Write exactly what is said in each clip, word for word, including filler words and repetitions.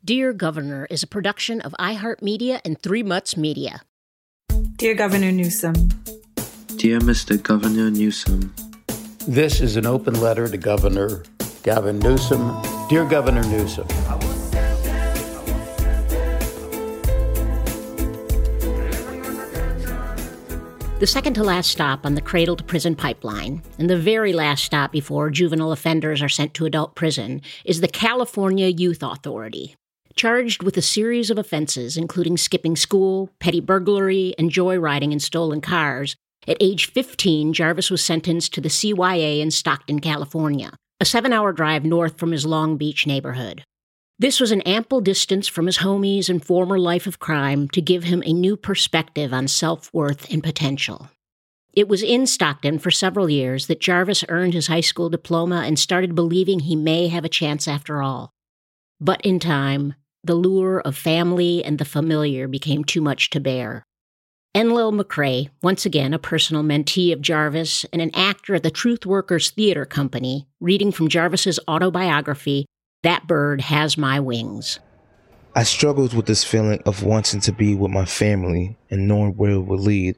Dear Governor is a production of iHeartMedia and Three Mutts Media. Dear Governor Newsom. Dear Mister Governor Newsom. This is an open letter to Governor Gavin Newsom. Dear Governor Newsom. The second to last stop on the cradle to prison pipeline, and the very last stop before juvenile offenders are sent to adult prison, is the California Youth Authority. Charged with a series of offenses, including skipping school, petty burglary, and joyriding in stolen cars, at age fifteen, Jarvis was sentenced to the C Y A in Stockton, California, a seven-hour drive north from his Long Beach neighborhood. This was an ample distance from his homies and former life of crime to give him a new perspective on self-worth and potential. It was in Stockton for several years that Jarvis earned his high school diploma and started believing he may have a chance after all. But in time, the lure of family and the familiar became too much to bear. Enlil McCrae, once again a personal mentee of Jarvis and an actor at the Truth Workers Theater Company, reading from Jarvis's autobiography, That Bird Has My Wings. I struggled with this feeling of wanting to be with my family and knowing where it would lead.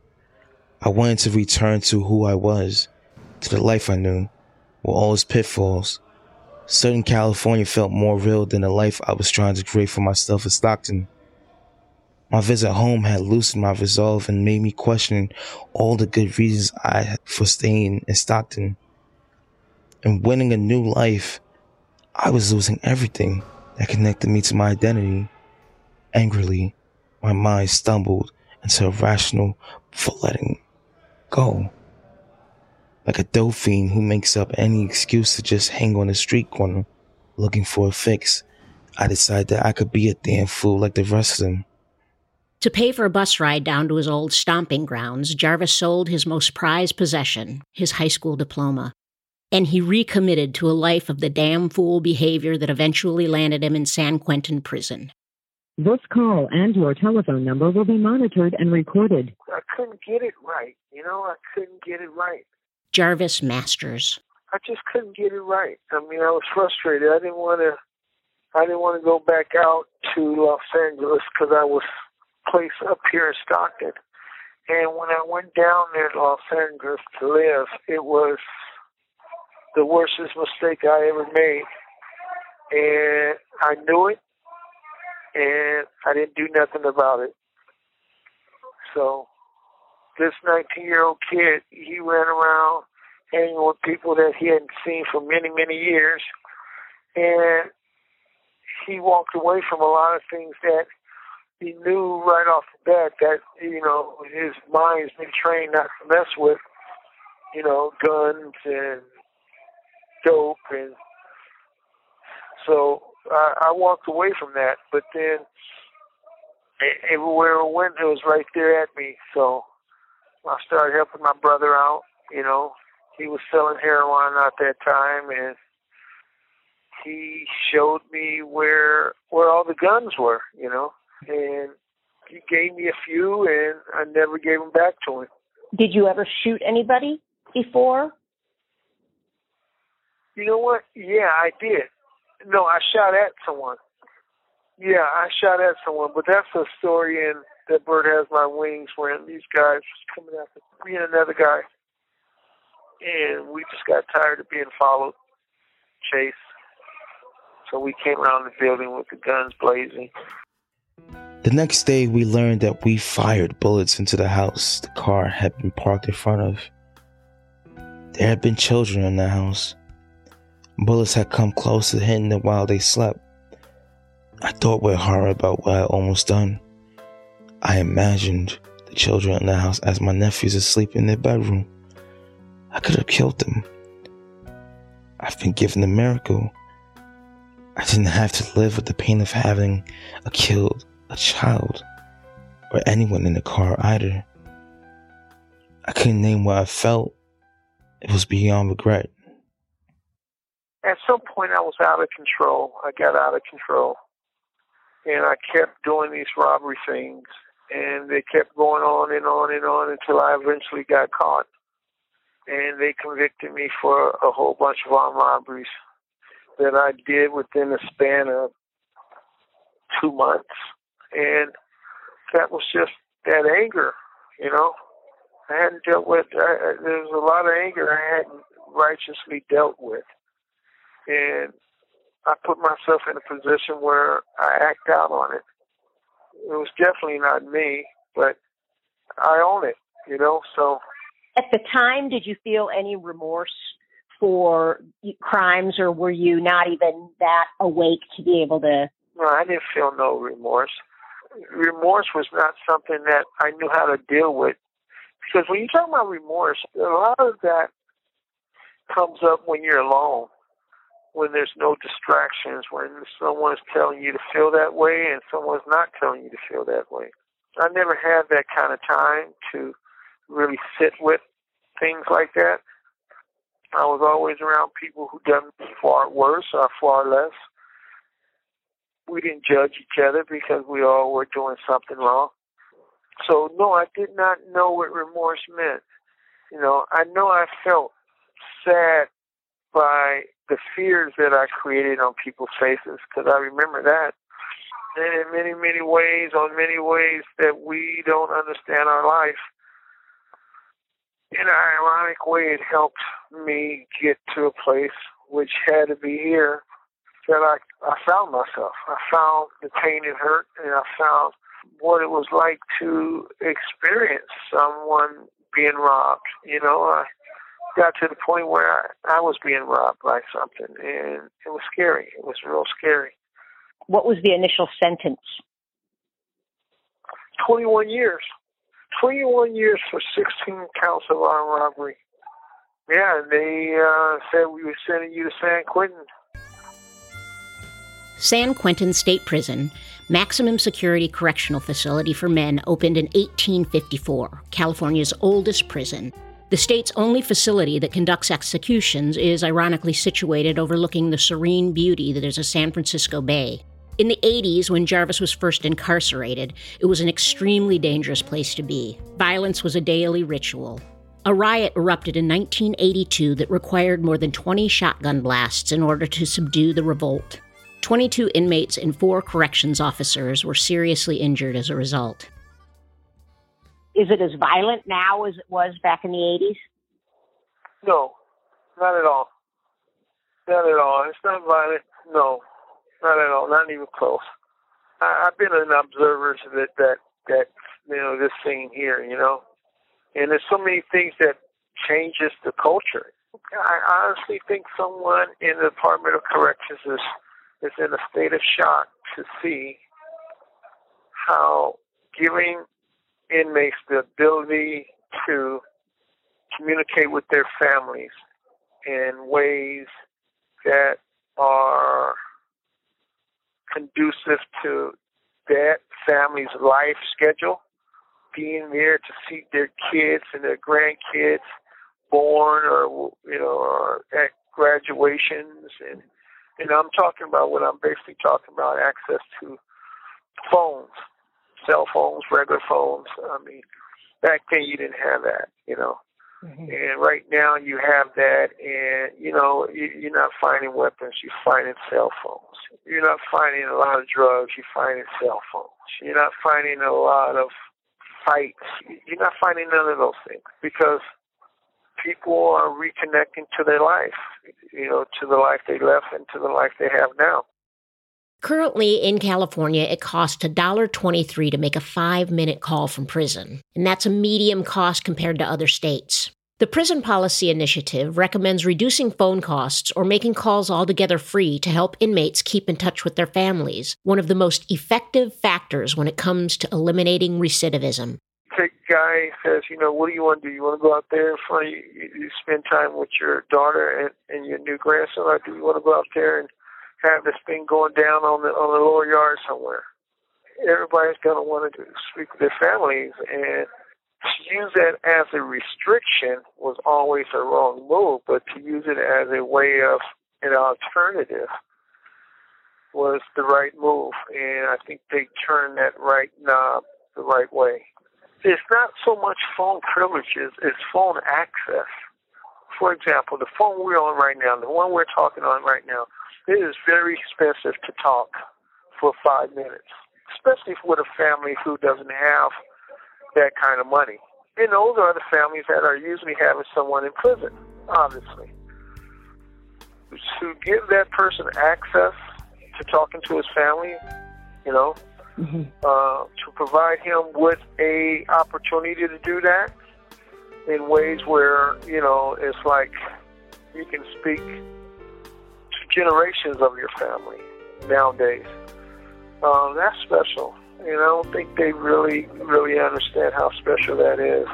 I wanted to return to who I was, to the life I knew, with all its pitfalls. Southern California felt more real than the life I was trying to create for myself in Stockton. My visit home had loosened my resolve and made me question all the good reasons I had for staying in Stockton. And winning a new life, I was losing everything that connected me to my identity. Angrily, my mind stumbled into a rational for letting go. Like a dope fiend who makes up any excuse to just hang on the street corner looking for a fix, I decided that I could be a damn fool like the rest of them. To pay for a bus ride down to his old stomping grounds, Jarvis sold his most prized possession, his high school diploma. And he recommitted to a life of the damn fool behavior that eventually landed him in San Quentin prison. This call and your telephone number will be monitored and recorded. I couldn't get it right. You know, I couldn't get it right. Jarvis Masters. I just couldn't get it right. I mean, I was frustrated. I didn't want to. I didn't want to go back out to Los Angeles because I was placed up here in Stockton. And when I went down there to Los Angeles to live, it was the worstest mistake I ever made. And I knew it, and I didn't do nothing about it. So this nineteen-year-old kid, he ran around hanging with people that he hadn't seen for many, many years. And he walked away from a lot of things that he knew right off the bat that, you know, his mind's been trained not to mess with, you know, guns and dope. And so I, I walked away from that. But then everywhere I went, it was right there at me. So I started helping my brother out. You know, he was selling heroin at that time, and he showed me where where all the guns were, you know, and he gave me a few, and I never gave them back to him. Did you ever shoot anybody before? You know what? Yeah, I did. No, I shot at someone. Yeah, I shot at someone, but that's a story in That Bird Has My Wings when these guys was coming after me and another guy, and we just got tired of being followed, chased. So we came around the building with the guns blazing. The next day, we learned that we fired bullets into the house the car had been parked in front of. There had been children in the house. Bullets had come close to hitting them while they slept. I thought with horror about what I had almost done. I imagined the children in the house as my nephews asleep in their bedroom. I could have killed them. I've been given a miracle. I didn't have to live with the pain of having a killed a child or anyone in the car either. I couldn't name what I felt. It was beyond regret. At some point I was out of control. I got out of control. And I kept doing these robbery things. And they kept going on and on and on until I eventually got caught. And they convicted me for a whole bunch of armed robberies that I did within a span of two months. And that was just that anger, you know. I hadn't dealt with, I, there was a lot of anger I hadn't righteously dealt with. And I put myself in a position where I act out on it. It was definitely not me, but I own it, you know, so. At the time, did you feel any remorse for crimes, or were you not even that awake to be able to? No, I didn't feel no remorse. Remorse was not something that I knew how to deal with. Because when you talk about remorse, a lot of that comes up when you're alone, when there's no distractions, when someone's telling you to feel that way and someone's not telling you to feel that way. I never had that kind of time to really sit with things like that. I was always around people who done far worse or far less. We didn't judge each other because we all were doing something wrong. So, no, I did not know what remorse meant. You know, I know I felt sad by the fears that I created on people's faces, because I remember that. And in many, many ways, on many ways that we don't understand our life, in an ironic way, it helped me get to a place which had to be here, that I, I found myself. I found the pain and hurt, and I found what it was like to experience someone being robbed. You know, I got to the point where I, I was being robbed by something, and it was scary. It was real scary. What was the initial sentence? twenty-one years. twenty-one years for sixteen counts of armed robbery. Yeah, and they uh, said we were sending you to San Quentin. San Quentin State Prison, maximum security correctional facility for men, opened in eighteen fifty-four, California's oldest prison. The state's only facility that conducts executions is ironically situated overlooking the serene beauty that is a San Francisco Bay. In the eighties, when Jarvis was first incarcerated, it was an extremely dangerous place to be. Violence was a daily ritual. A riot erupted in nineteen eighty-two that required more than twenty shotgun blasts in order to subdue the revolt. twenty-two inmates and four corrections officers were seriously injured as a result. Is it as violent now as it was back in the eighties? No, not at all. Not at all. It's not violent. No, not at all. Not even close. I, I've been an observer to that, that, that, you know, this scene here, you know. And there's so many things that changes the culture. I honestly think someone in the Department of Corrections is, is in a state of shock to see how giving inmates the ability to communicate with their families in ways that are conducive to that family's life schedule, being there to see their kids and their grandkids born or, you know, or at graduations. And, and I'm talking about what I'm basically talking about, access to phones, cell phones, regular phones. I mean, back then you didn't have that, you know. Mm-hmm. And right now you have that, and, you know, you, you're not finding weapons, you're finding cell phones. You're not finding a lot of drugs, you're finding cell phones. You're not finding a lot of fights. You're not finding none of those things because people are reconnecting to their life, you know, to the life they left and to the life they have now. Currently in California, it costs one dollar and twenty-three cents to make a five-minute call from prison, and that's a medium cost compared to other states. The Prison Policy Initiative recommends reducing phone costs or making calls altogether free to help inmates keep in touch with their families, one of the most effective factors when it comes to eliminating recidivism. The guy says, you know, what do you want to do? You want to go out there in front of you, you spend time with your daughter and, and your new grandson, or do you want to go out there and have this thing going down on the on the lower yard somewhere? Everybody's going to want to speak with their families, and to use that as a restriction was always a wrong move, but to use it as a way of an alternative was the right move, and I think they turned that right knob the right way. It's not so much phone privileges, it's phone access. For example, the phone we're on right now, the one we're talking on right now, it is very expensive to talk for five minutes, especially with a family who doesn't have that kind of money. And those are the families that are usually having someone in prison, obviously. To give that person access to talking to his family, you know, mm-hmm. uh, to provide him with a opportunity to do that in ways where, you know, it's like you can speak to generations of your family nowadays. Um, that's special. And I don't think they really, really understand how special that is.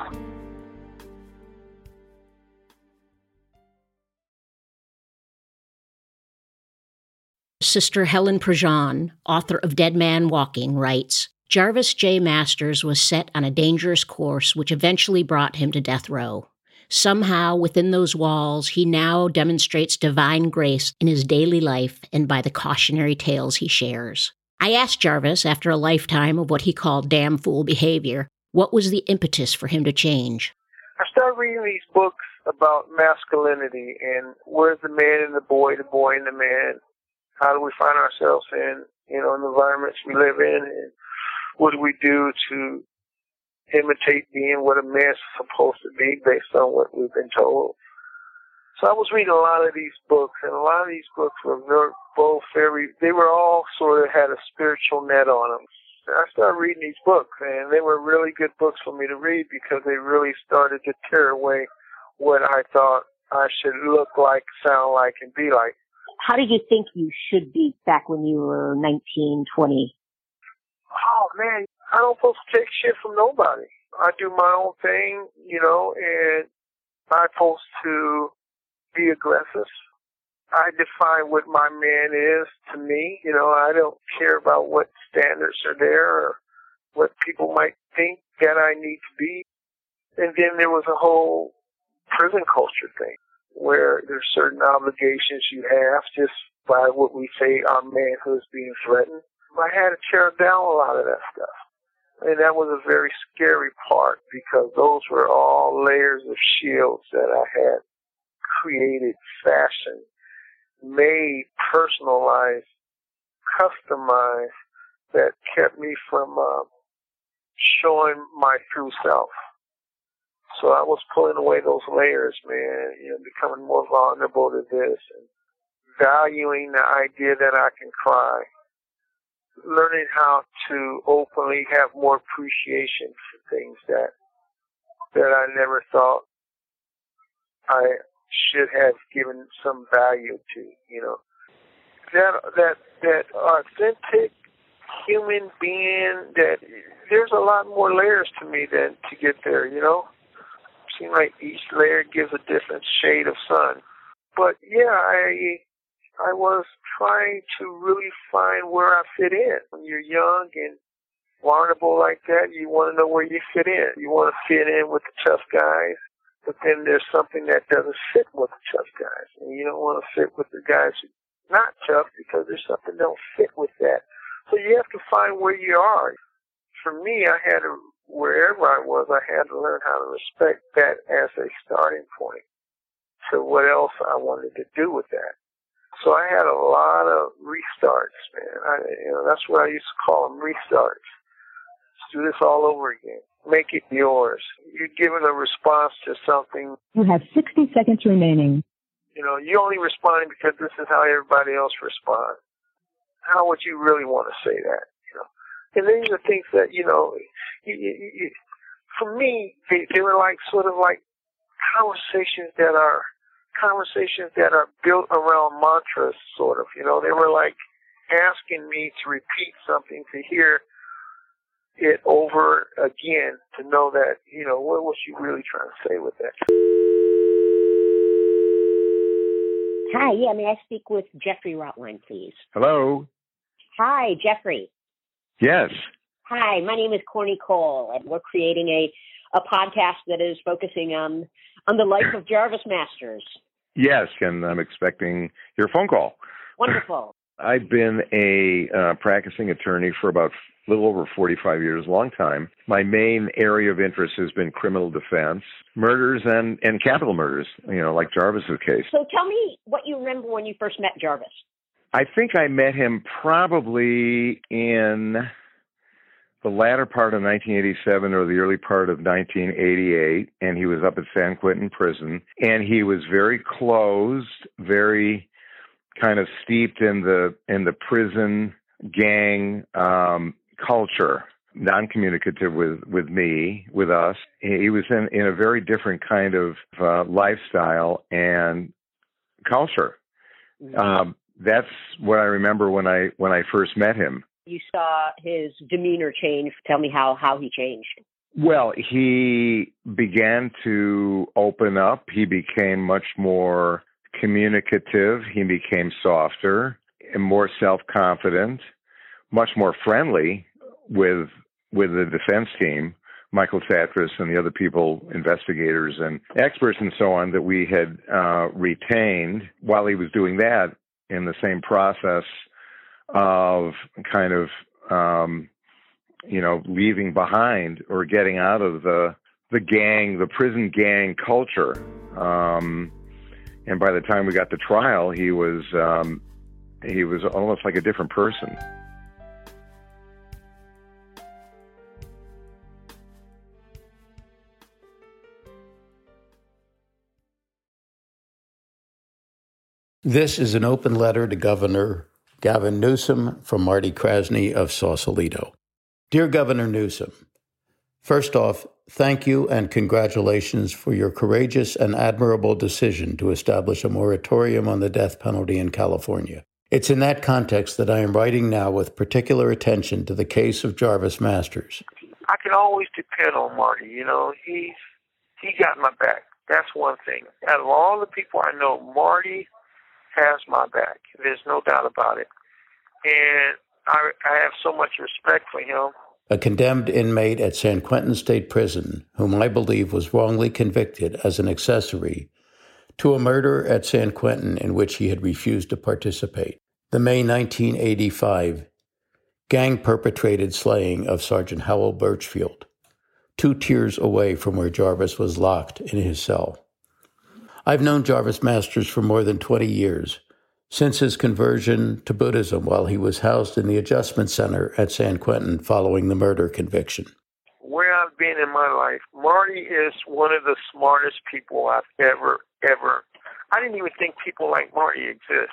Sister Helen Prejean, author of Dead Man Walking, writes, Jarvis J. Masters was set on a dangerous course which eventually brought him to death row. Somehow, within those walls, he now demonstrates divine grace in his daily life and by the cautionary tales he shares. I asked Jarvis, after a lifetime of what he called damn fool behavior, what was the impetus for him to change? I started reading these books about masculinity and where's the man and the boy, the boy and the man. How do we find ourselves in, you know, in the environments we live in, and what do we do to imitate being what a man's supposed to be based on what we've been told? So I was reading a lot of these books, and a lot of these books were very, both very, they were all sort of had a spiritual net on them. And I started reading these books, and they were really good books for me to read because they really started to tear away what I thought I should look like, sound like, and be like. How did you think you should be back when you were nineteen, twenty? Oh, man, I don't supposed to take shit from nobody. I do my own thing, you know, and I'm supposed to be aggressive. I define what my man is to me. You know, I don't care about what standards are there or what people might think that I need to be. And then there was a whole prison culture thing, where there's certain obligations you have just by what we say our manhood is being threatened. I had to tear down a lot of that stuff. And that was a very scary part because those were all layers of shields that I had created, fashioned, made, personalized, customized that kept me from uh, showing my true self. So I was pulling away those layers, man, you know, becoming more vulnerable to this and valuing the idea that I can cry, learning how to openly have more appreciation for things that that I never thought I should have given some value to, you know. That that that authentic human being, that there's a lot more layers to me than to get there, you know. Seems like each layer gives a different shade of sun. But yeah, I I was trying to really find where I fit in. When you're young and vulnerable like that, you want to know where you fit in. You want to fit in with the tough guys, but then there's something that doesn't fit with the tough guys. And you don't want to fit with the guys who are not tough because there's something that don't fit with that. So you have to find where you are. For me, I had to, wherever I was, I had to learn how to respect that as a starting point to what else I wanted to do with that. So I had a lot of restarts, man. I, you know, that's what I used to call them, restarts. Let's do this all over again. Make it yours. You're giving a response to something. You have sixty seconds remaining. You know, you only respond because this is how everybody else responds. How would you really want to say that? You know, and these are things that, you know, you, you, you, for me, they, they were like sort of like conversations that are conversations that are built around mantras, sort of. You know, they were like asking me to repeat something, to hear it over again, to know that, you know, what was she really trying to say with that? Hi, yeah, may I speak with Jeffrey Rotwein, please? Hello. Hi, Jeffrey. Yes. Hi, my name is Corny Cole, and we're creating a, a podcast that is focusing on on the life of Jarvis Masters. Yes, and I'm expecting your phone call. Wonderful. I've been a uh, practicing attorney for about a little over forty-five years, a long time. My main area of interest has been criminal defense, murders, and, and capital murders, you know, like Jarvis's case. So tell me what you remember when you first met Jarvis. I think I met him probably in the latter part of nineteen eighty-seven or the early part of nineteen eighty-eight, and he was up at San Quentin Prison, and he was very closed, very kind of steeped in the in the prison gang um, culture, non-communicative with, with me, with us. He was in, in a very different kind of uh, lifestyle and culture. Um, that's what I remember when I when I first met him. You saw his demeanor change. Tell me how, how he changed. Well, he began to open up. He became much more communicative. He became softer and more self-confident, much more friendly with with the defense team, Michael Satras and the other people, investigators and experts and so on, that we had uh, retained. While he was doing that, in the same process of kind of, um, you know, leaving behind or getting out of the the gang, the prison gang culture. Um, and by the time we got to trial, he was um, he was almost like a different person. This is an open letter to Governor Gavin Newsom from Marty Krasny of Sausalito. Dear Governor Newsom, first off, thank you and congratulations for your courageous and admirable decision to establish a moratorium on the death penalty in California. It's in that context that I am writing now with particular attention to the case of Jarvis Masters. I can always depend on Marty. You know, he's he got my back. That's one thing. Out of all the people I know, Marty has my back. There's no doubt about it. And I, I have so much respect for him. A condemned inmate at San Quentin State Prison, whom I believe was wrongly convicted as an accessory to a murder at San Quentin in which he had refused to participate. The May nineteen eighty-five gang-perpetrated slaying of Sergeant Howell Birchfield, two tiers away from where Jarvis was locked in his cell. I've known Jarvis Masters for more than twenty years, since his conversion to Buddhism while he was housed in the Adjustment Center at San Quentin following the murder conviction. Where I've been in my life, Marty is one of the smartest people I've ever, ever. I didn't even think people like Marty exist.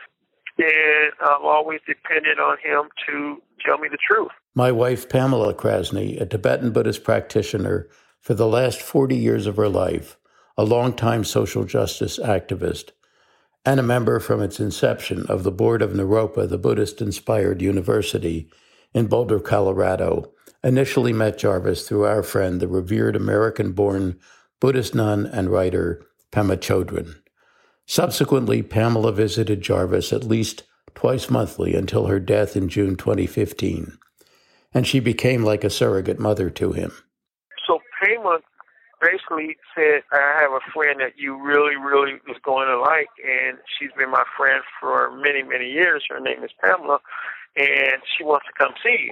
And I've always depended on him to tell me the truth. My wife, Pamela Krasny, a Tibetan Buddhist practitioner for the last forty years of her life, a longtime social justice activist, and a member from its inception of the board of Naropa, the Buddhist-inspired university in Boulder, Colorado, initially met Jarvis through our friend, the revered American-born Buddhist nun and writer Pema Chodron. Subsequently, Pamela visited Jarvis at least twice monthly until her death in June twenty fifteen, and she became like a surrogate mother to him. So Pema basically said, I have a friend that you really, really is going to like, and she's been my friend for many, many years. Her name is Pamela, and she wants to come see you.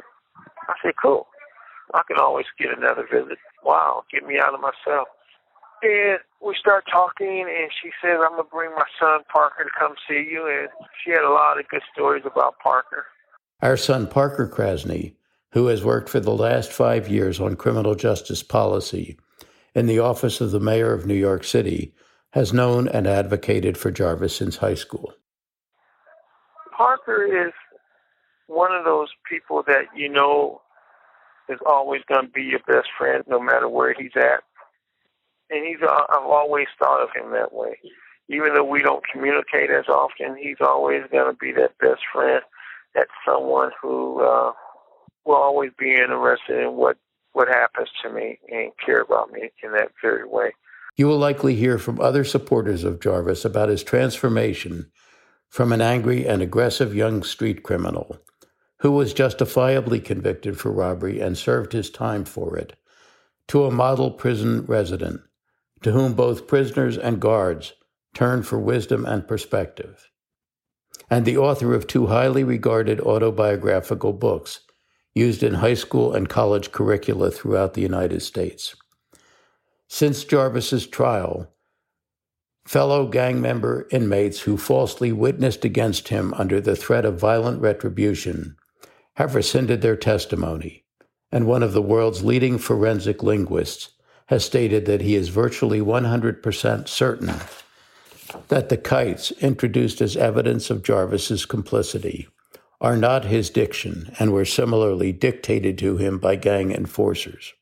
I said, cool. I can always get another visit. Wow, get me out of my cell. And we start talking, and she says, I'm going to bring my son Parker to come see you, and she had a lot of good stories about Parker. Our son Parker Krasny, who has worked for the last five years on criminal justice policy in the office of the mayor of New York City, has known and advocated for Jarvis since high school. Parker is one of those people that you know is always going to be your best friend no matter where he's at. And he's I've always thought of him that way. Even though we don't communicate as often, he's always going to be that best friend. That's someone who uh, will always be interested in what what happens to me and care about me in that very way. You will likely hear from other supporters of Jarvis about his transformation from an angry and aggressive young street criminal who was justifiably convicted for robbery and served his time for it, to a model prison resident to whom both prisoners and guards turned for wisdom and perspective, and the author of two highly regarded autobiographical books used in high school and college curricula throughout the United States. Since Jarvis's trial, fellow gang member inmates who falsely witnessed against him under the threat of violent retribution have rescinded their testimony, and one of the world's leading forensic linguists has stated that he is virtually one hundred percent certain that the kites introduced as evidence of Jarvis's complicity are not his diction and were similarly dictated to him by gang enforcers.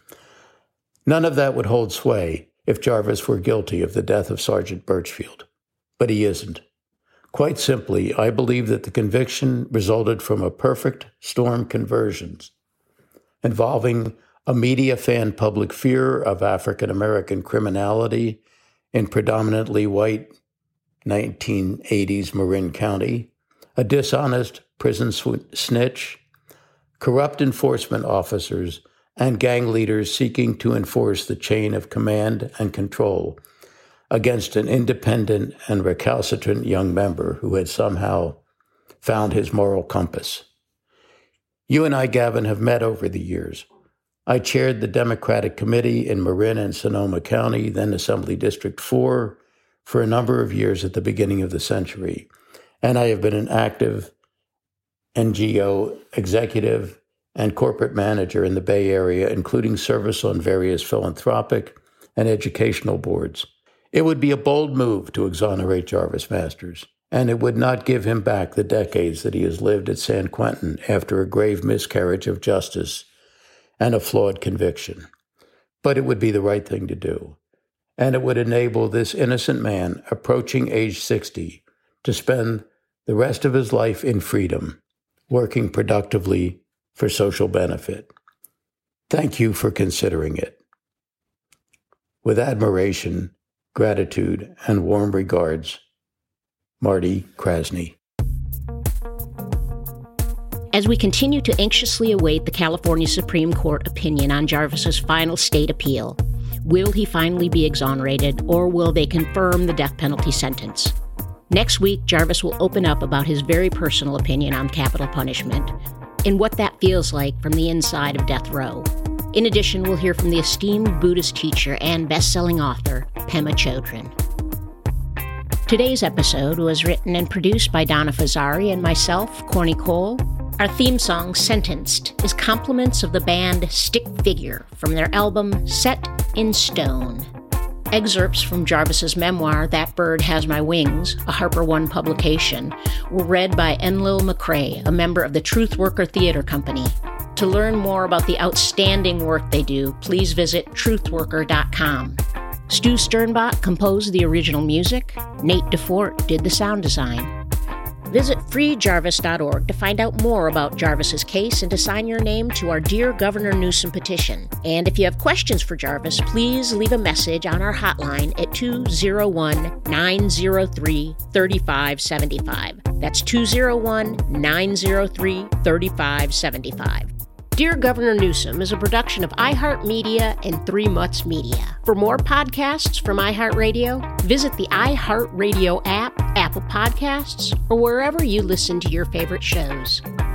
None of that would hold sway if Jarvis were guilty of the death of Sergeant Birchfield, but he isn't. Quite simply, I believe that the conviction resulted from a perfect storm conversions involving a media fan public fear of African American criminality in predominantly white nineteen eighties Marin County, a dishonest prison snitch, corrupt enforcement officers, and gang leaders seeking to enforce the chain of command and control against an independent and recalcitrant young member who had somehow found his moral compass. You and I, Gavin, have met over the years. I chaired the Democratic Committee in Marin and Sonoma County, then Assembly District four, for a number of years at the beginning of the century, and I have been an active N G O executive and corporate manager in the Bay Area, including service on various philanthropic and educational boards. It would be a bold move to exonerate Jarvis Masters, and it would not give him back the decades that he has lived at San Quentin after a grave miscarriage of justice and a flawed conviction. But it would be the right thing to do, and it would enable this innocent man approaching age sixty to spend the rest of his life in freedom, working productively for social benefit. Thank you for considering it. With admiration, gratitude, and warm regards, Marty Krasny. As we continue to anxiously await the California Supreme Court opinion on Jarvis's final state appeal, will he finally be exonerated, or will they confirm the death penalty sentence? Next week, Jarvis will open up about his very personal opinion on capital punishment and what that feels like from the inside of death row. In addition, we'll hear from the esteemed Buddhist teacher and best-selling author, Pema Chodron. Today's episode was written and produced by Donna Fazzari and myself, Corny Cole. Our theme song, Sentenced, is compliments of the band Stick Figure from their album Set in Stone. Excerpts from Jarvis's memoir, That Bird Has My Wings, a Harper One publication, were read by Enlil McCrae, a member of the Truth Worker Theater Company. To learn more about the outstanding work they do, please visit truth worker dot com. Stu Sternbach composed the original music. Nate DeFort did the sound design. Visit free jarvis dot org to find out more about Jarvis's case and to sign your name to our Dear Governor Newsom petition. And if you have questions for Jarvis, please leave a message on our hotline at two oh one, nine oh three, three five seven five. That's two oh one, nine oh three, three five seven five. Dear Governor Newsom is a production of iHeartMedia and Three Mutts Media. For more podcasts from iHeartRadio, visit the iHeartRadio app, Apple Podcasts, or wherever you listen to your favorite shows.